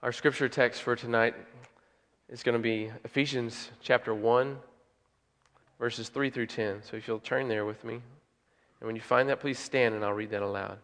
Our scripture text for tonight is going to be Ephesians chapter 1, verses 3 through 10. So if you'll turn there with me. And when you find that, please stand and I'll read that aloud.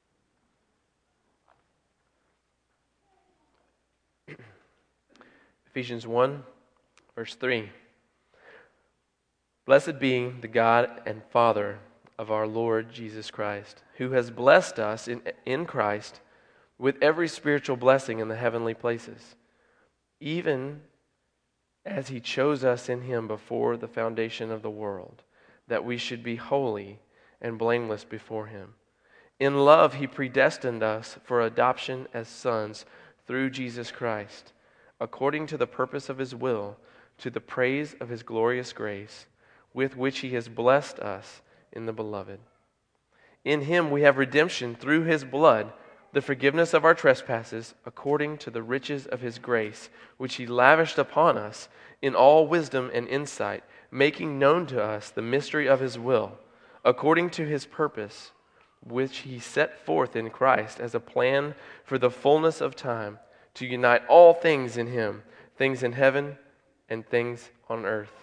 Ephesians 1, verse 3. Blessed be the God and Father of our Lord Jesus Christ, who has blessed us in Christ with every spiritual blessing in the heavenly places, even as he chose us in him before the foundation of the world, that we should be holy and blameless before him. In love he predestined us for adoption as sons through Jesus Christ, according to the purpose of his will, to the praise of his glorious grace, with which he has blessed us in the Beloved. In him we have redemption through his blood, the forgiveness of our trespasses, according to the riches of his grace, which he lavished upon us in all wisdom and insight, making known to us the mystery of his will, according to his purpose, which he set forth in Christ as a plan for the fullness of time, to unite all things in him, things in heaven and things on earth.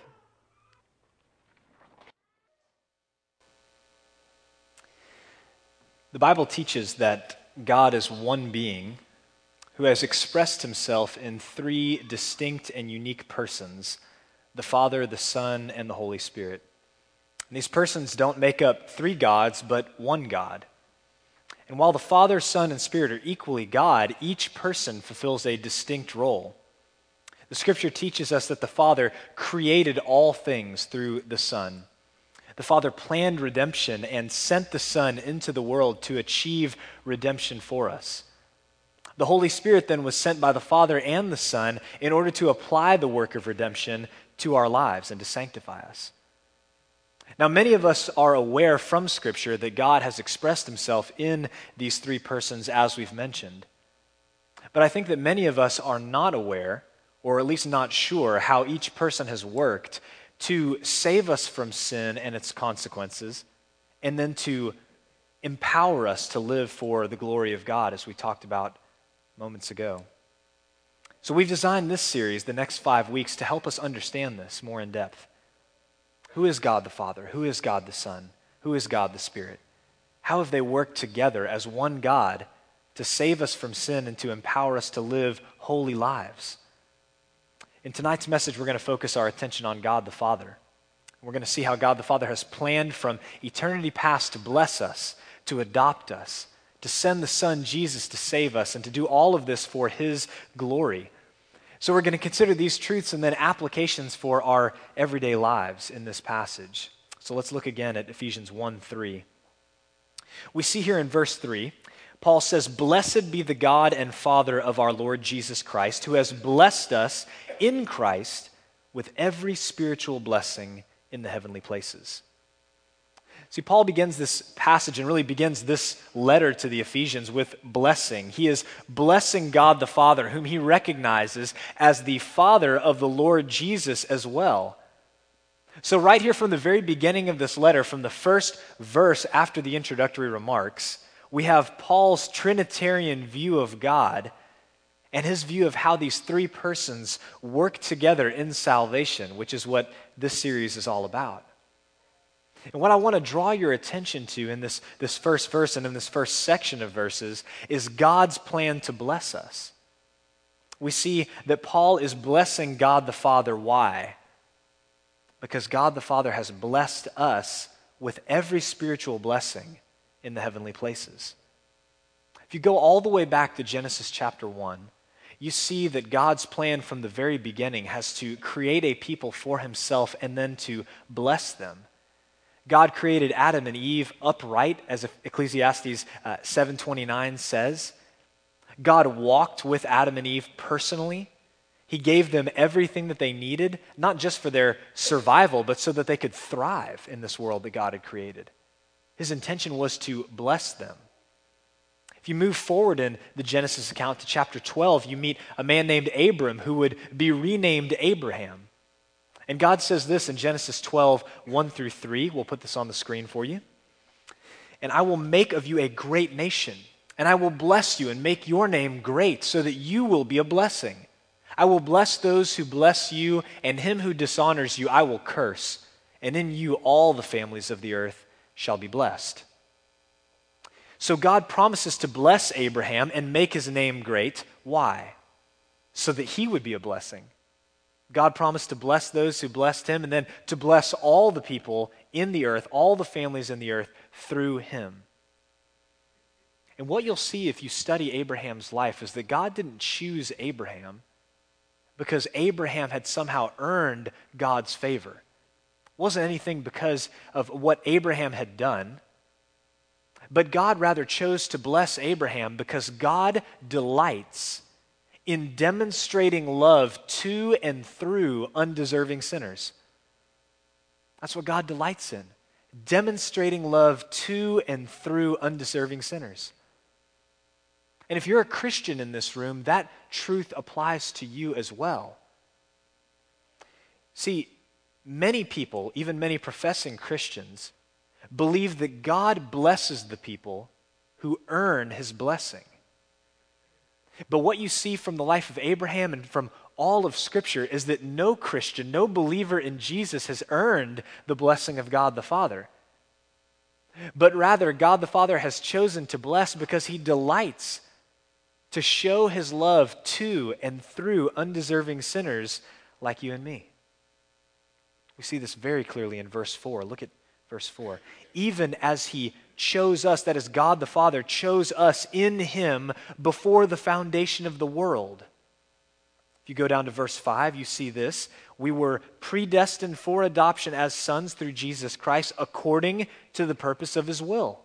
The Bible teaches that God is one being who has expressed himself in three distinct and unique persons, the Father, the Son, and the Holy Spirit. And these persons don't make up three gods, but one God. And while the Father, Son, and Spirit are equally God, each person fulfills a distinct role. The Scripture teaches us that the Father created all things through the Son. The Father planned redemption and sent the Son into the world to achieve redemption for us. The Holy Spirit then was sent by the Father and the Son in order to apply the work of redemption to our lives and to sanctify us. Now, many of us are aware from Scripture that God has expressed himself in these three persons as we've mentioned. But I think that many of us are not aware, or at least not sure, how each person has worked to save us from sin and its consequences, and then to empower us to live for the glory of God, as we talked about moments ago. So we've designed this series, the next 5 weeks, to help us understand this more in depth. Who is God the Father? Who is God the Son? Who is God the Spirit? How have they worked together as one God to save us from sin and to empower us to live holy lives? In tonight's message, we're going to focus our attention on God the Father. We're going to see how God the Father has planned from eternity past to bless us, to adopt us, to send the Son Jesus to save us, and to do all of this for his glory. So we're going to consider these truths and then applications for our everyday lives in this passage. So let's look again at Ephesians 1:3. We see here in verse 3, Paul says, "Blessed be the God and Father of our Lord Jesus Christ, who has blessed us in Christ with every spiritual blessing in the heavenly places." See, Paul begins this passage and really begins this letter to the Ephesians with blessing. He is blessing God the Father, whom he recognizes as the Father of the Lord Jesus as well. So right here from the very beginning of this letter, from the first verse after the introductory remarks, we have Paul's Trinitarian view of God and his view of how these three persons work together in salvation, which is what this series is all about. And what I want to draw your attention to in this first verse and in this first section of verses is God's plan to bless us. We see that Paul is blessing God the Father. Why? Because God the Father has blessed us with every spiritual blessing in the heavenly places. If you go all the way back to Genesis chapter 1, you see that God's plan from the very beginning has to create a people for himself and then to bless them. God created Adam and Eve upright, as Ecclesiastes 7:29 says. God walked with Adam and Eve personally. He gave them everything that they needed, not just for their survival, but so that they could thrive in this world that God had created. His intention was to bless them. If you move forward in the Genesis account to chapter 12, you meet a man named Abram who would be renamed Abraham. And God says this in Genesis 12, 1 through 3. We'll put this on the screen for you. "And I will make of you a great nation, And I will bless you and make your name great so that you will be a blessing. I will bless those who bless you, and him who dishonors you I will curse. And in you all the families of the earth shall be blessed. So God promises to bless Abraham and make his name great. Why? So that he would be a blessing. God promised to bless those who blessed him and then to bless all the people in the earth, all the families in the earth through him. And what you'll see if you study Abraham's life is that God didn't choose Abraham because Abraham had somehow earned God's favor. It wasn't anything because of what Abraham had done, but God rather chose to bless Abraham because God delights in demonstrating love to and through undeserving sinners. That's what God delights in, demonstrating love to and through undeserving sinners. And if you're a Christian in this room, that truth applies to you as well. See, many people, even many professing Christians, believe that God blesses the people who earn his blessing. But what you see from the life of Abraham and from all of Scripture is that no Christian, no believer in Jesus has earned the blessing of God the Father. But rather, God the Father has chosen to bless because he delights to show his love to and through undeserving sinners like you and me. We see this very clearly in verse 4. Look at verse 4. Even as he chose us, that is, God the Father chose us in him before the foundation of the world. If you go down to verse 5, you see this. We were predestined for adoption as sons through Jesus Christ according to the purpose of his will.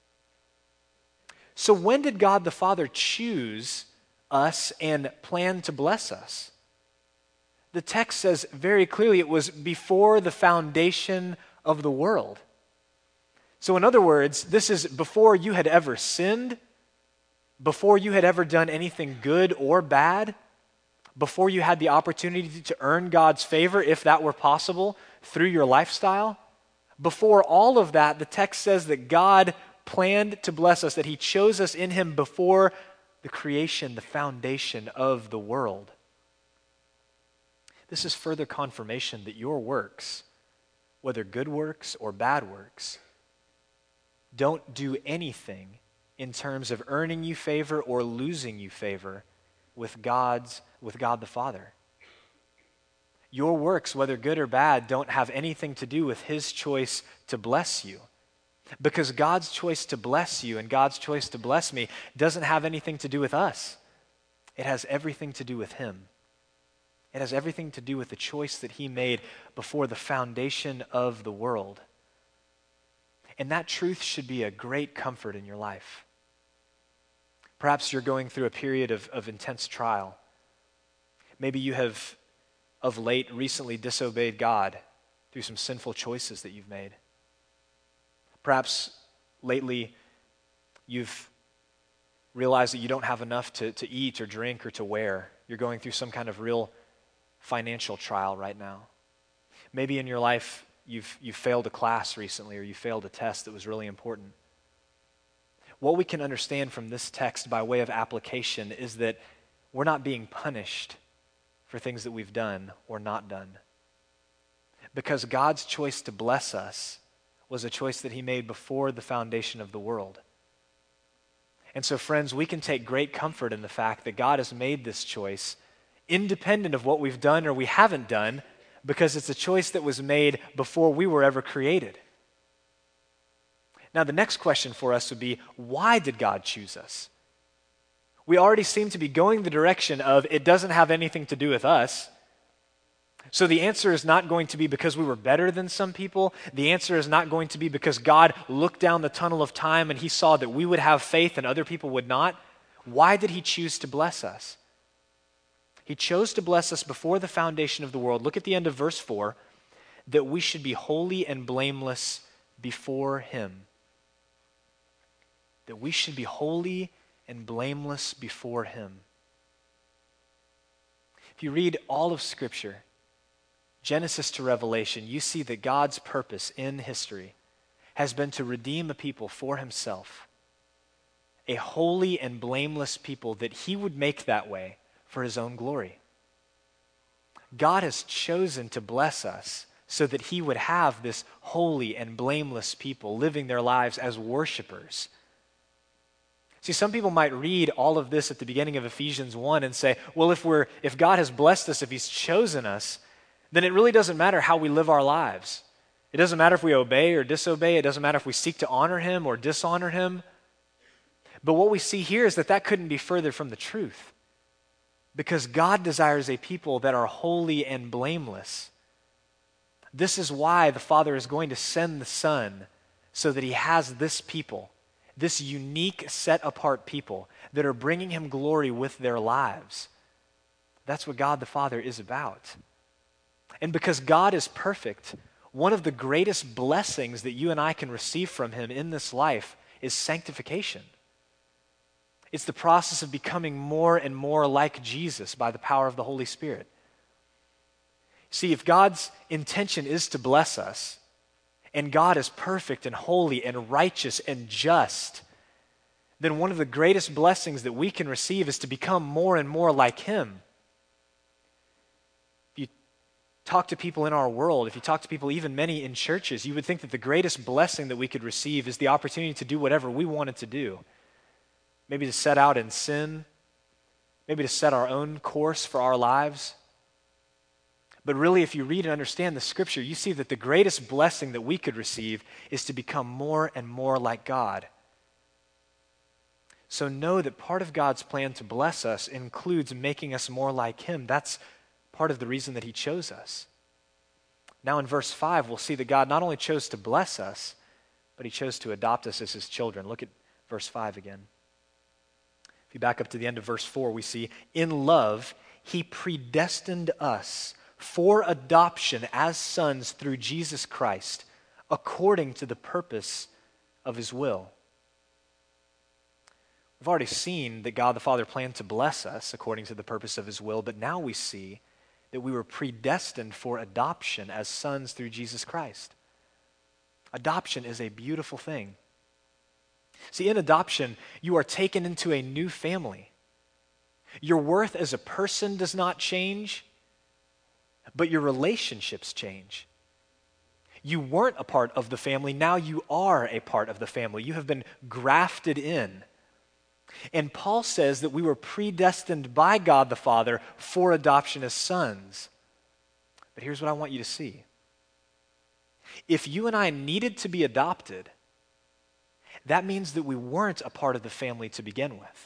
So when did God the Father choose us and plan to bless us? The text says very clearly it was before the foundation of the world. So in other words, this is before you had ever sinned, before you had ever done anything good or bad, before you had the opportunity to earn God's favor, if that were possible, through your lifestyle. Before all of that, the text says that God planned to bless us, that he chose us in him before the creation, the foundation of the world. This is further confirmation that your works, whether good works or bad works, don't do anything in terms of earning you favor or losing you favor with God the Father. Your works, whether good or bad, don't have anything to do with his choice to bless you. Because God's choice to bless you and God's choice to bless me doesn't have anything to do with us. It has everything to do with him. It has everything to do with the choice that he made before the foundation of the world. And that truth should be a great comfort in your life. Perhaps you're going through a period of intense trial. Maybe you have, of late, recently disobeyed God through some sinful choices that you've made. Perhaps lately you've realized that you don't have enough to eat or drink or to wear. You're going through some kind of real financial trial right now. Maybe in your life you've failed a class recently or you failed a test that was really important. What we can understand from this text by way of application is that we're not being punished for things that we've done or not done. Because God's choice to bless us was a choice that he made before the foundation of the world. And so, friends, we can take great comfort in the fact that God has made this choice independent of what we've done or we haven't done, because it's a choice that was made before we were ever created. Now, the next question for us would be, why did God choose us? We already seem to be going the direction of it doesn't have anything to do with us. So the answer is not going to be because we were better than some people. The answer is not going to be because God looked down the tunnel of time and he saw that we would have faith and other people would not. Why did he choose to bless us? He chose to bless us before the foundation of the world. Look at the end of verse 4, that we should be holy and blameless before him. That we should be holy and blameless before him. If you read all of Scripture, Genesis to Revelation, you see that God's purpose in history has been to redeem a people for himself. a holy and blameless people that he would make that way for his own glory. God has chosen to bless us so that he would have this holy and blameless people living their lives as worshipers. See, some people might read all of this at the beginning of Ephesians 1 and say, well, if God has blessed us, if he's chosen us, then it really doesn't matter how we live our lives. It doesn't matter if we obey or disobey. It doesn't matter if we seek to honor him or dishonor him. But what we see here is that couldn't be further from the truth, because God desires a people that are holy and blameless. This is why the Father is going to send the Son, so that he has this people, this unique, set-apart people that are bringing him glory with their lives. That's what God the Father is about. And because God is perfect, one of the greatest blessings that you and I can receive from him in this life is sanctification. It's the process of becoming more and more like Jesus by the power of the Holy Spirit. See, if God's intention is to bless us, and God is perfect and holy and righteous and just, then one of the greatest blessings that we can receive is to become more and more like him. If you talk to people in our world, if you talk to people, even many in churches, you would think that the greatest blessing that we could receive is the opportunity to do whatever we wanted to do. Maybe to set out in sin, maybe to set our own course for our lives. But really, if you read and understand the scripture, you see that the greatest blessing that we could receive is to become more and more like God. So know that part of God's plan to bless us includes making us more like him. That's part of the reason that he chose us. Now in verse 5, we'll see that God not only chose to bless us, but he chose to adopt us as his children. Look at verse 5 again. If you back up to the end of verse 4, we see, in love, he predestined us for adoption as sons through Jesus Christ, according to the purpose of his will. We've already seen that God the Father planned to bless us according to the purpose of his will, but now we see that we were predestined for adoption as sons through Jesus Christ. Adoption is a beautiful thing. See, in adoption, you are taken into a new family. Your worth as a person does not change, but your relationships change. You weren't a part of the family, now you are a part of the family. You have been grafted in. And Paul says that we were predestined by God the Father for adoption as sons. But here's what I want you to see. If you and I needed to be adopted, that means that we weren't a part of the family to begin with.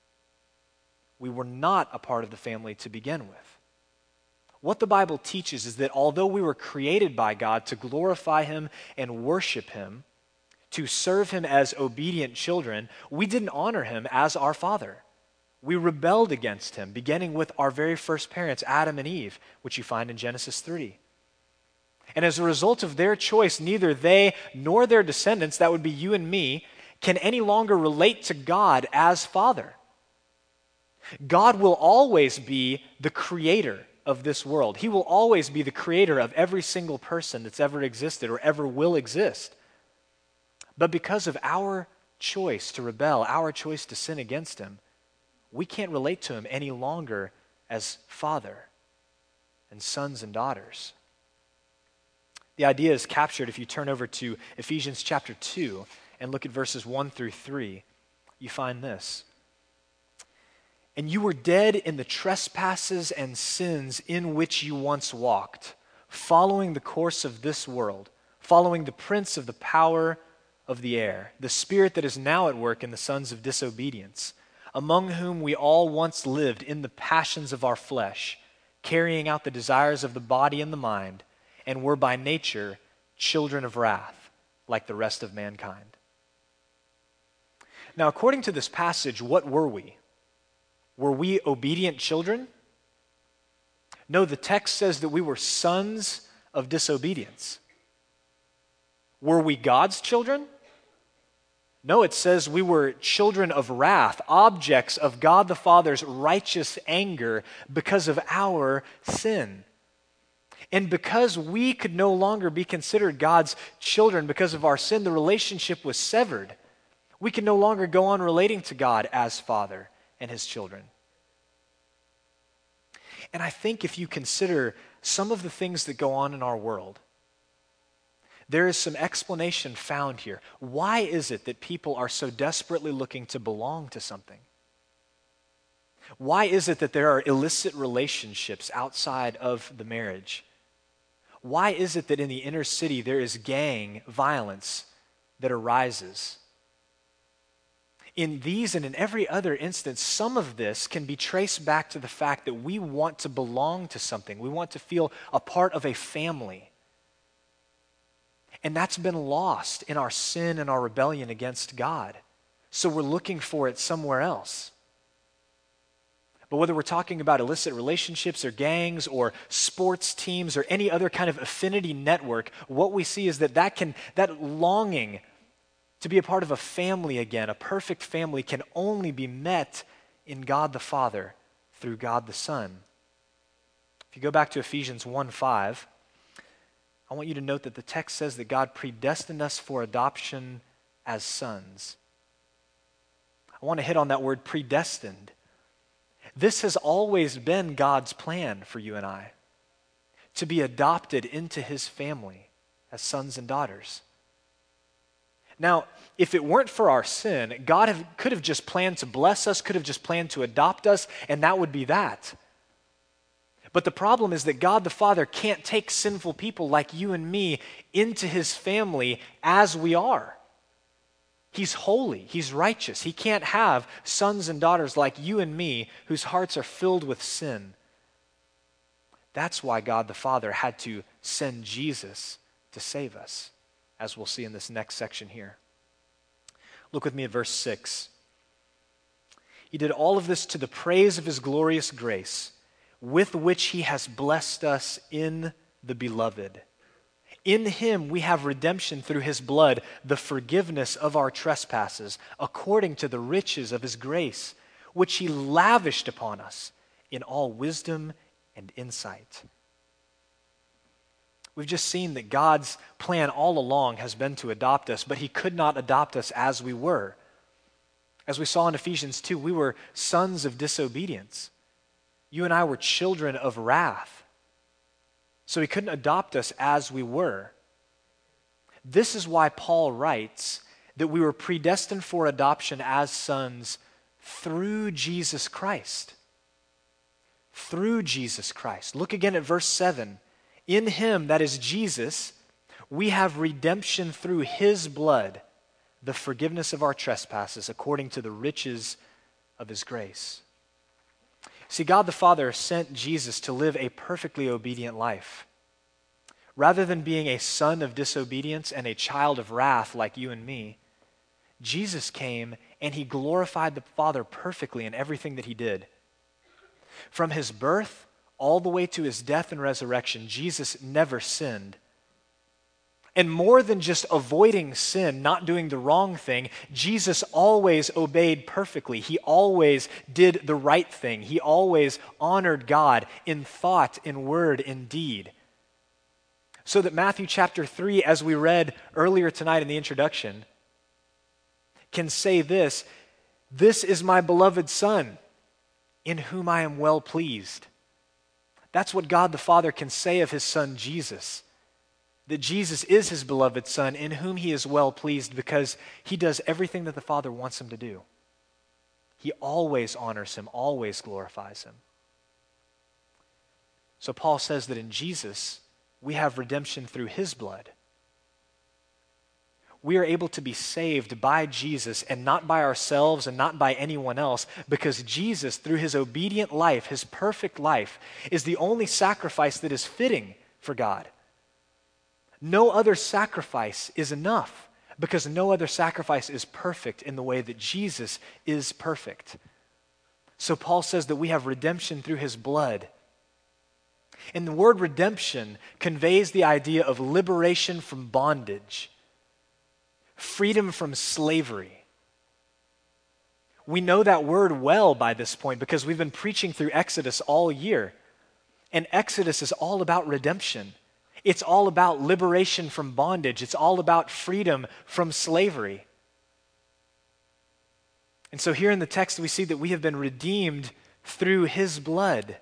We were not a part of the family to begin with. What the Bible teaches is that although we were created by God to glorify him and worship him, to serve him as obedient children, we didn't honor him as our father. We rebelled against him, beginning with our very first parents, Adam and Eve, which you find in Genesis 3. And as a result of their choice, neither they nor their descendants, that would be you and me, can any longer relate to God as Father. God will always be the creator of this world. He will always be the creator of every single person that's ever existed or ever will exist. But because of our choice to rebel, our choice to sin against him, we can't relate to him any longer as Father and sons and daughters. The idea is captured if you turn over to Ephesians chapter 2 and look at verses 1 through 3. You find this. And you were dead in the trespasses and sins in which you once walked, following the course of this world, following the prince of the power of the air, the spirit that is now at work in the sons of disobedience, among whom we all once lived in the passions of our flesh, carrying out the desires of the body and the mind, and were by nature children of wrath, like the rest of mankind. Now, according to this passage, what were we? Were we obedient children? No, the text says that we were sons of disobedience. Were we God's children? No, it says we were children of wrath, objects of God the Father's righteous anger because of our sin. And because we could no longer be considered God's children because of our sin, the relationship was severed. We can no longer go on relating to God as Father and his children. And I think if you consider some of the things that go on in our world, there is some explanation found here. Why is it that people are so desperately looking to belong to something? Why is it that there are illicit relationships outside of the marriage? Why is it that in the inner city there is gang violence that arises? In these and in every other instance, some of this can be traced back to the fact that we want to belong to something. We want to feel a part of a family. And that's been lost in our sin and our rebellion against God. So we're looking for it somewhere else. But whether we're talking about illicit relationships or gangs or sports teams or any other kind of affinity network, what we see is that longing to be a part of a family again, a perfect family, can only be met in God the Father through God the Son. If you go back to Ephesians 1:5, I want you to note that the text says that God predestined us for adoption as sons. I want to hit on that word predestined. This has always been God's plan for you and I, to be adopted into his family as sons and daughters. Now, if it weren't for our sin, God could have just planned to bless us, could have just planned to adopt us, and that would be that. But the problem is that God the Father can't take sinful people like you and me into his family as we are. He's holy. He's righteous. He can't have sons and daughters like you and me whose hearts are filled with sin. That's why God the Father had to send Jesus to save us, as we'll see in this next section here. Look with me at verse 6. He did all of this to the praise of his glorious grace, with which he has blessed us in the Beloved. In him we have redemption through his blood, the forgiveness of our trespasses, according to the riches of his grace, which he lavished upon us in all wisdom and insight. We've just seen that God's plan all along has been to adopt us, but he could not adopt us as we were. As we saw in Ephesians 2, we were sons of disobedience. You and I were children of wrath. So he couldn't adopt us as we were. This is why Paul writes that we were predestined for adoption as sons through Jesus Christ. Through Jesus Christ. Look again at verse 7. In him, that is Jesus, we have redemption through his blood, the forgiveness of our trespasses, according to the riches of his grace. See, God the Father sent Jesus to live a perfectly obedient life. Rather than being a son of disobedience and a child of wrath like you and me, Jesus came and he glorified the Father perfectly in everything that he did. From his birth all the way to his death and resurrection, Jesus never sinned. And more than just avoiding sin, not doing the wrong thing, Jesus always obeyed perfectly. He always did the right thing. He always honored God in thought, in word, in deed. So that Matthew chapter 3, as we read earlier tonight in the introduction, can say this is my beloved Son, in whom I am well pleased. That's what God the Father can say of his Son Jesus. That Jesus is his beloved Son, in whom he is well pleased, because he does everything that the Father wants him to do. He always honors him, always glorifies him. So Paul says that in Jesus, we have redemption through his blood. We are able to be saved by Jesus and not by ourselves and not by anyone else, because Jesus, through his obedient life, his perfect life, is the only sacrifice that is fitting for God. No other sacrifice is enough, because no other sacrifice is perfect in the way that Jesus is perfect. So Paul says that we have redemption through his blood. And the word redemption conveys the idea of liberation from bondage, freedom from slavery. We know that word well by this point because we've been preaching through Exodus all year. And Exodus is all about redemption. It's all about liberation from bondage. It's all about freedom from slavery. And so here in the text, we see that we have been redeemed through his blood.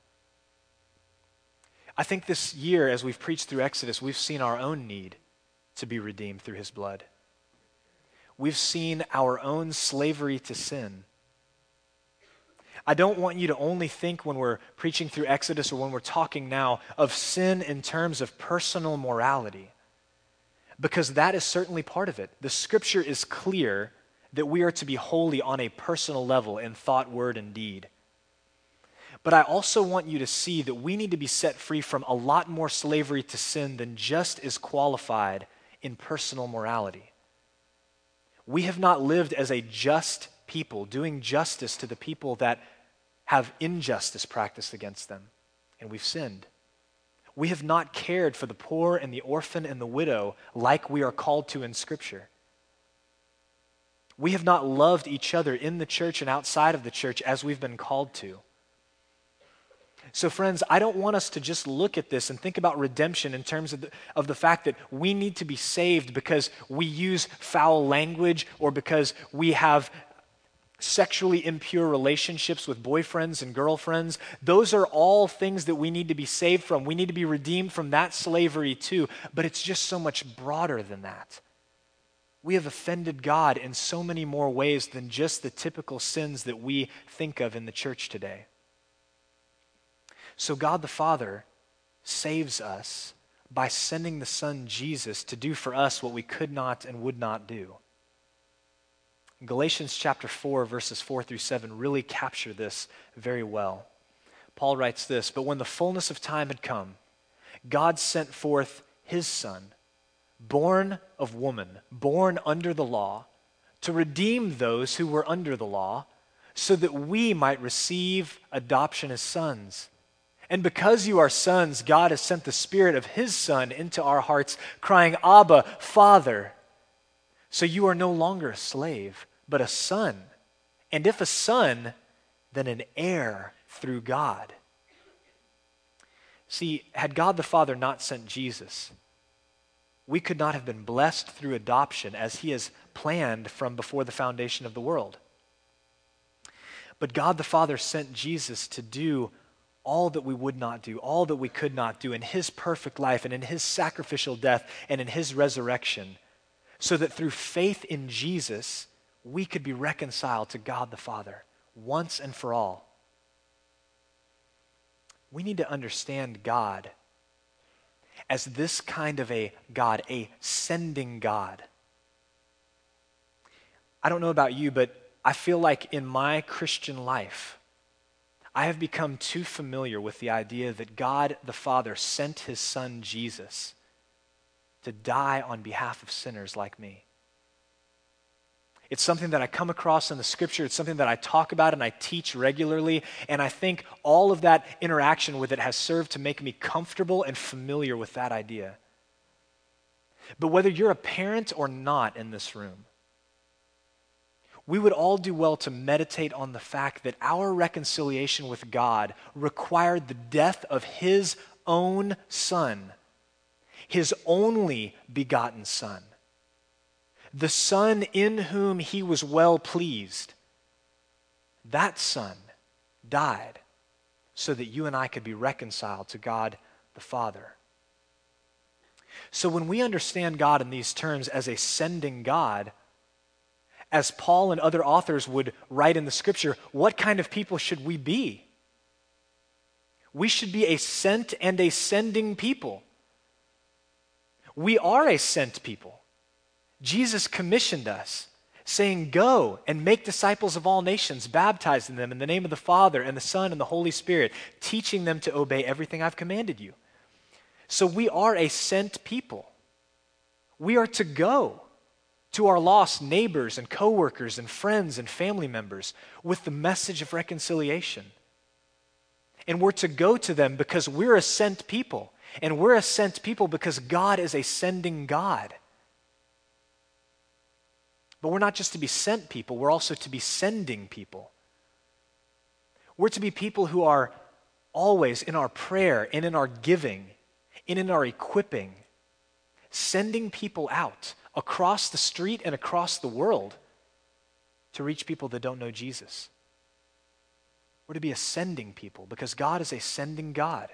I think this year, as we've preached through Exodus, we've seen our own need to be redeemed through his blood. We've seen our own slavery to sin. I don't want you to only think when we're preaching through Exodus or when we're talking now of sin in terms of personal morality, because that is certainly part of it. The scripture is clear that we are to be holy on a personal level in thought, word, and deed. But I also want you to see that we need to be set free from a lot more slavery to sin than just is qualified in personal morality. We have not lived as a just people, doing justice to the people that have injustice practiced against them, and we've sinned. We have not cared for the poor and the orphan and the widow like we are called to in Scripture. We have not loved each other in the church and outside of the church as we've been called to. So friends, I don't want us to just look at this and think about redemption in terms of the fact that we need to be saved because we use foul language or because we have sexually impure relationships with boyfriends and girlfriends. Those are all things that we need to be saved from. We need to be redeemed from that slavery too, but it's just so much broader than that. We have offended God in so many more ways than just the typical sins that we think of in the church today. So God the Father saves us by sending the Son Jesus to do for us what we could not and would not do. Galatians chapter 4, verses 4 through 7 really capture this very well. Paul writes this, "But when the fullness of time had come, God sent forth his Son, born of woman, born under the law, to redeem those who were under the law, so that we might receive adoption as sons. And because you are sons, God has sent the Spirit of his Son into our hearts, crying, 'Abba, Father.' So you are no longer a slave, but a son. And if a son, then an heir through God." See, had God the Father not sent Jesus, we could not have been blessed through adoption as he has planned from before the foundation of the world. But God the Father sent Jesus to do all that we would not do, all that we could not do in his perfect life and in his sacrificial death and in his resurrection, so that through faith in Jesus, we could be reconciled to God the Father once and for all. We need to understand God as this kind of a God, a sending God. I don't know about you, but I feel like in my Christian life, I have become too familiar with the idea that God the Father sent his Son Jesus to die on behalf of sinners like me. It's something that I come across in the scripture. It's something that I talk about and I teach regularly. And I think all of that interaction with it has served to make me comfortable and familiar with that idea. But whether you're a parent or not in this room, we would all do well to meditate on the fact that our reconciliation with God required the death of his own Son, his only begotten Son, the Son in whom he was well pleased. That Son died so that you and I could be reconciled to God the Father. So when we understand God in these terms as a sending God, as Paul and other authors would write in the scripture, what kind of people should we be? We should be a sent and a sending people. We are a sent people. Jesus commissioned us, saying, "Go and make disciples of all nations, baptizing them in the name of the Father and the Son and the Holy Spirit, teaching them to obey everything I've commanded you." So we are a sent people. We are to go to our lost neighbors and coworkers and friends and family members with the message of reconciliation. And we're to go to them because we're a sent people. And we're a sent people because God is a sending God. But we're not just to be sent people, we're also to be sending people. We're to be people who are always in our prayer and in our giving and in our equipping, sending people out across the street and across the world to reach people that don't know Jesus. We're to be a sending people because God is a sending God.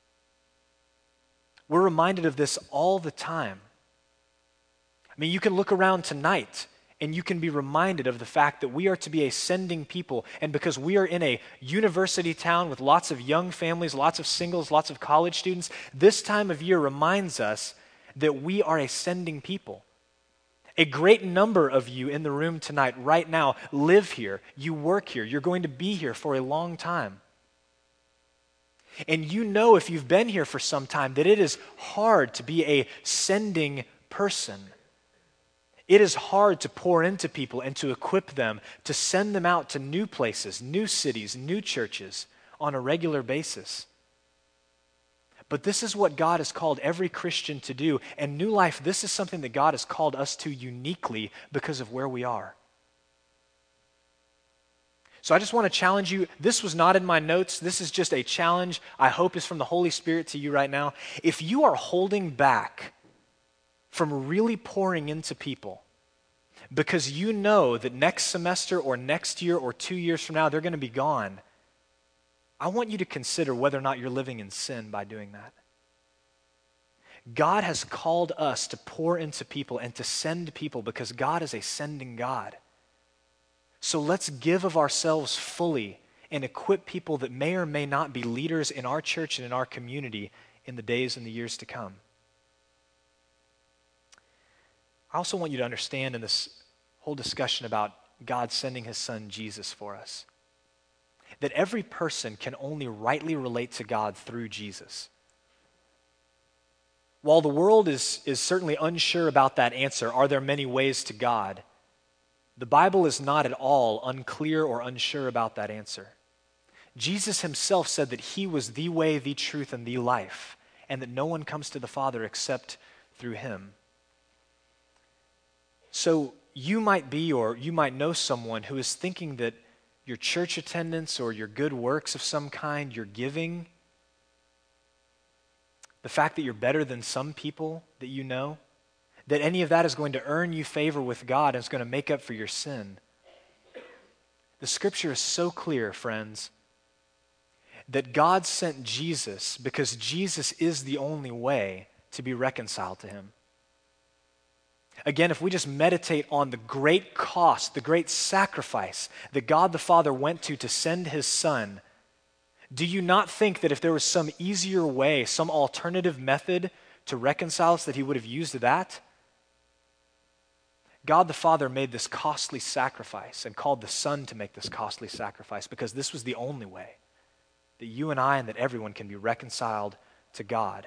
We're reminded of this all the time. I mean, you can look around tonight and you can be reminded of the fact that we are to be a sending people. And because we are in a university town with lots of young families, lots of singles, lots of college students, this time of year reminds us that we are a sending people. A great number of you in the room tonight, right now, live here. You work here. You're going to be here for a long time. And you know, if you've been here for some time, that it is hard to be a sending person. It is hard to pour into people and to equip them, to send them out to new places, new cities, new churches on a regular basis. But this is what God has called every Christian to do. And New Life, this is something that God has called us to uniquely because of where we are. So I just want to challenge you. This was not in my notes. This is just a challenge I hope is from the Holy Spirit to you right now. If you are holding back from really pouring into people because you know that next semester or next year or 2 years from now they're going to be gone, I want you to consider whether or not you're living in sin by doing that. God has called us to pour into people and to send people because God is a sending God. So let's give of ourselves fully and equip people that may or may not be leaders in our church and in our community in the days and the years to come. I also want you to understand in this whole discussion about God sending his son Jesus for us, that every person can only rightly relate to God through Jesus. While the world is certainly unsure about that answer, are there many ways to God? The Bible is not at all unclear or unsure about that answer. Jesus himself said that he was the way, the truth, and the life, and that no one comes to the Father except through him. So you might be, or you might know someone who is thinking that your church attendance or your good works of some kind, your giving, the fact that you're better than some people that you know, that any of that is going to earn you favor with God and is going to make up for your sin. The scripture is so clear, friends, that God sent Jesus because Jesus is the only way to be reconciled to him. Again, if we just meditate on the great cost, the great sacrifice that God the Father went to send his Son, do you not think that if there was some easier way, some alternative method to reconcile us, that he would have used that? God the Father made this costly sacrifice and called the Son to make this costly sacrifice because this was the only way that you and I and that everyone can be reconciled to God.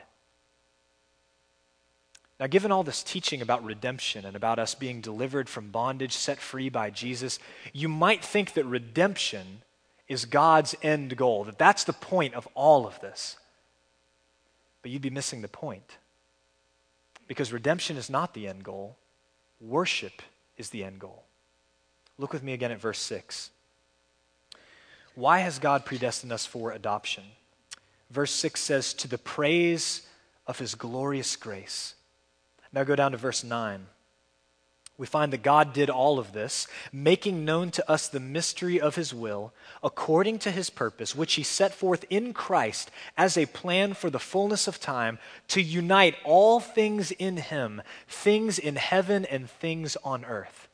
Now, given all this teaching about redemption and about us being delivered from bondage, set free by Jesus, you might think that redemption is God's end goal, that that's the point of all of this. But you'd be missing the point. Because redemption is not the end goal. Worship is the end goal. Look with me again at verse 6. Why has God predestined us for adoption? Verse 6 says, to the praise of his glorious grace. Now go down to verse 9. We find that God did all of this, making known to us the mystery of his will, according to his purpose, which he set forth in Christ as a plan for the fullness of time, to unite all things in him, things in heaven and things on earth.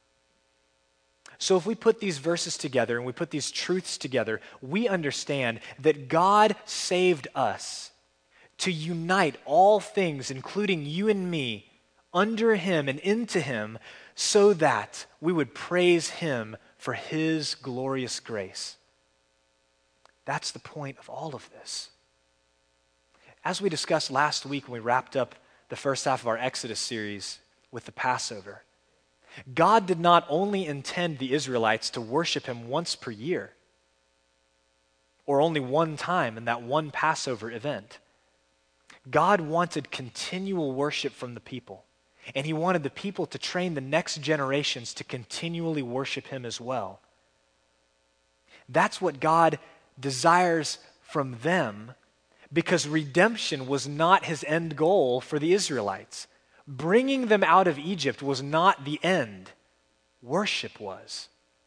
So if we put these verses together and we put these truths together, we understand that God saved us to unite all things, including you and me, under him and into him, so that we would praise him for his glorious grace. That's the point of all of this. As we discussed last week when we wrapped up the first half of our Exodus series with the Passover, God did not only intend the Israelites to worship him once per year, or only one time in that one Passover event. God wanted continual worship from the people, and he wanted the people to train the next generations to continually worship him as well. That's what God desires from them, because redemption was not his end goal for the Israelites. Bringing them out of Egypt was not the end. Worship was.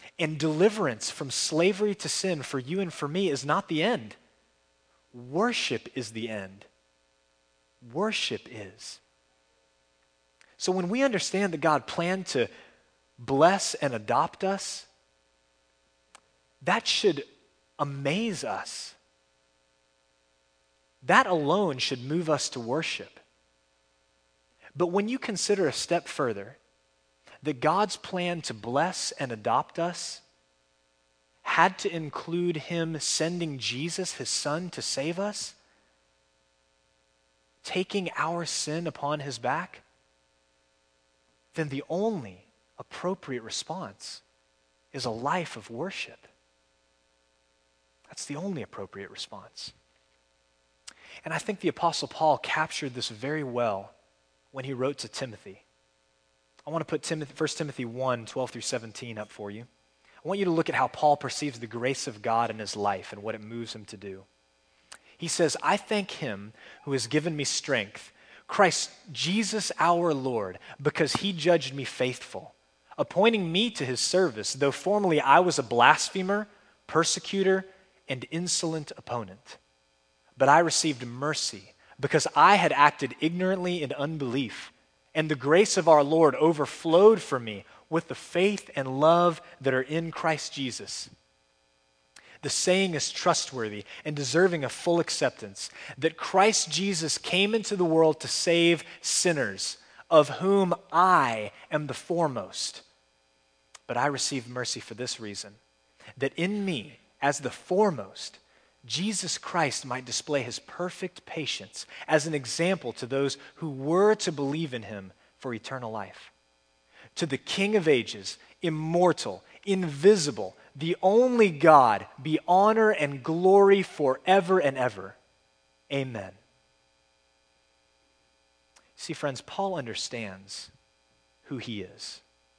And deliverance from slavery to sin for you and for me is not the end. Worship is the end. Worship is. So when we understand that God planned to bless and adopt us, that should amaze us. That alone should move us to worship. But when you consider a step further, that God's plan to bless and adopt us had to include him sending Jesus, his son, to save us, taking our sin upon his back, then the only appropriate response is a life of worship. That's the only appropriate response. And I think the Apostle Paul captured this very well when he wrote to Timothy. I want to put 1 Timothy 1, 12 through 17 up for you. I want you to look at how Paul perceives the grace of God in his life and what it moves him to do. He says, I thank him who has given me strength, Christ Jesus our Lord, because he judged me faithful, appointing me to his service, though formerly I was a blasphemer, persecutor, and insolent opponent. But I received mercy because I had acted ignorantly in unbelief, and the grace of our Lord overflowed for me with the faith and love that are in Christ Jesus. The saying is trustworthy and deserving of full acceptance, that Christ Jesus came into the world to save sinners, of whom I am the foremost. But I received mercy for this reason, that in me, as the foremost, Jesus Christ might display his perfect patience as an example to those who were to believe in him for eternal life. To the King of ages, immortal, invisible, the only God, be honor and glory forever and ever. Amen. See, friends, Paul understands who he is.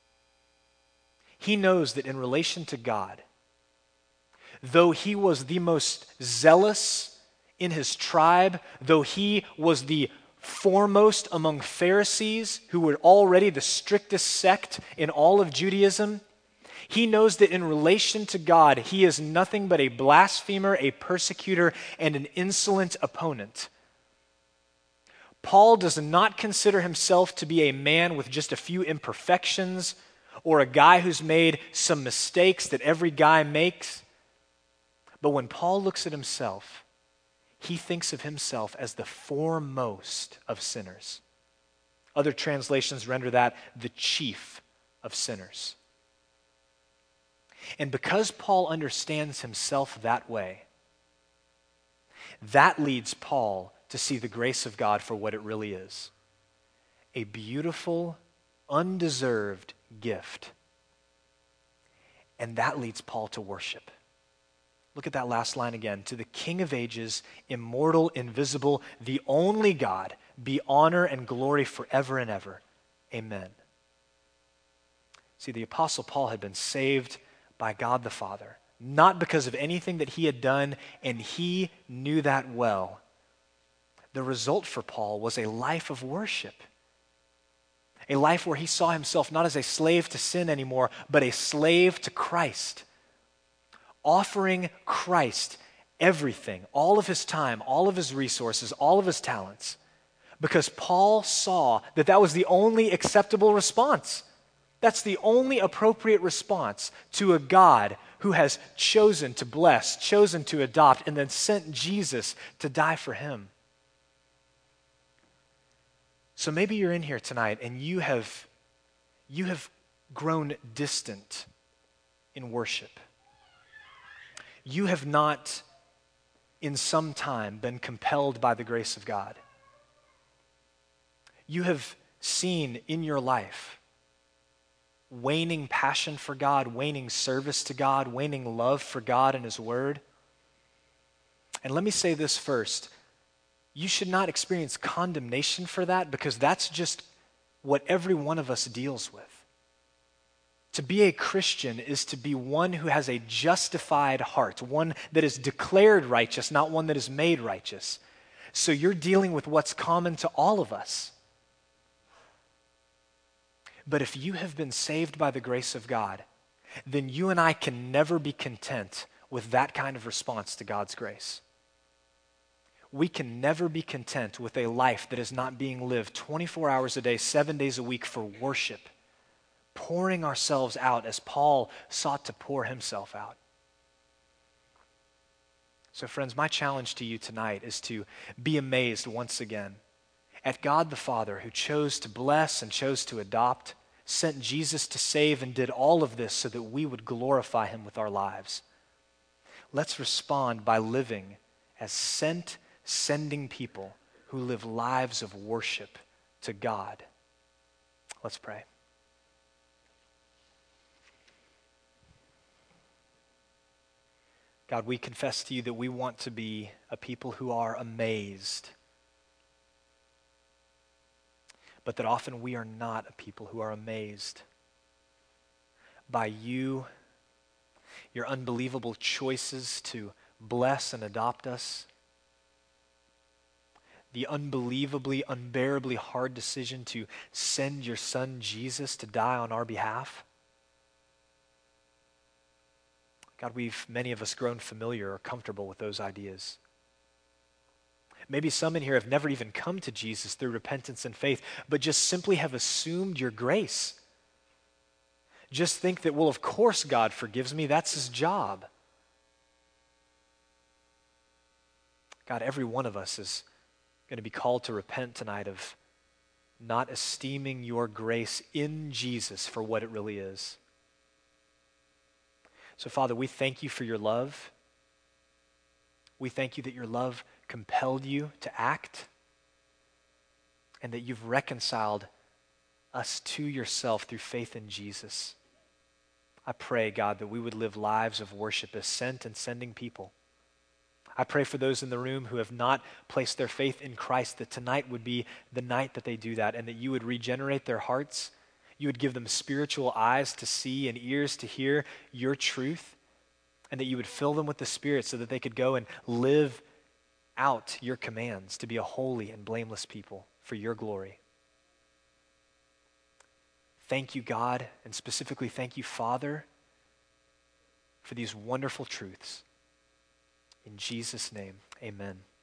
He knows that in relation to God, though he was the most zealous in his tribe, though he was the foremost among Pharisees, who were already the strictest sect in all of Judaism, he knows that in relation to God, he is nothing but a blasphemer, a persecutor, and an insolent opponent. Paul does not consider himself to be a man with just a few imperfections or a guy who's made some mistakes that every guy makes. But when Paul looks at himself, he thinks of himself as the foremost of sinners. Other translations render that the chief of sinners. And because Paul understands himself that way, that leads Paul to see the grace of God for what it really is. A beautiful, undeserved gift. And that leads Paul to worship. Look at that last line again. To the King of ages, immortal, invisible, the only God, be honor and glory forever and ever. Amen. See, the Apostle Paul had been saved by God the Father, not because of anything that he had done, and he knew that well. The result for Paul was a life of worship. A life where he saw himself not as a slave to sin anymore, but a slave to Christ. Offering Christ everything, all of his time, all of his resources, all of his talents, because Paul saw that that was the only acceptable response. That's the only appropriate response to a God who has chosen to bless, chosen to adopt, and then sent Jesus to die for him. So maybe you're in here tonight and you have grown distant in worship. You have not, in some time, been compelled by the grace of God. You have seen in your life waning passion for God, waning service to God, waning love for God and his word. And let me say this first. You should not experience condemnation for that, because that's just what every one of us deals with. To be a Christian is to be one who has a justified heart, one that is declared righteous, not one that is made righteous. So you're dealing with what's common to all of us. But if you have been saved by the grace of God, then you and I can never be content with that kind of response to God's grace. We can never be content with a life that is not being lived 24 hours a day, 7 days a week for worship, pouring ourselves out as Paul sought to pour himself out. So friends, my challenge to you tonight is to be amazed once again at God the Father, who chose to bless and chose to adopt, sent Jesus to save, and did all of this so that we would glorify him with our lives. Let's respond by living as sending people who live lives of worship to God. Let's pray. God, we confess to you that we want to be a people who are amazed, but that often we are not a people who are amazed by you, your unbelievable choices to bless and adopt us, the unbelievably, unbearably hard decision to send your son Jesus to die on our behalf. God, many of us grown familiar or comfortable with those ideas. Maybe some in here have never even come to Jesus through repentance and faith, but just simply have assumed your grace. Just think that, well, of course God forgives me. That's his job. God, every one of us is going to be called to repent tonight of not esteeming your grace in Jesus for what it really is. So, Father, we thank you for your love. We thank you that your love compelled you to act and that you've reconciled us to yourself through faith in Jesus. I pray, God, that we would live lives of worship as sent and sending people. I pray for those in the room who have not placed their faith in Christ, that tonight would be the night that they do that, and that you would regenerate their hearts. You would give them spiritual eyes to see and ears to hear your truth, and that you would fill them with the Spirit so that they could go and live out your commands to be a holy and blameless people for your glory. Thank you, God, and specifically thank you, Father, for these wonderful truths. In Jesus' name, amen.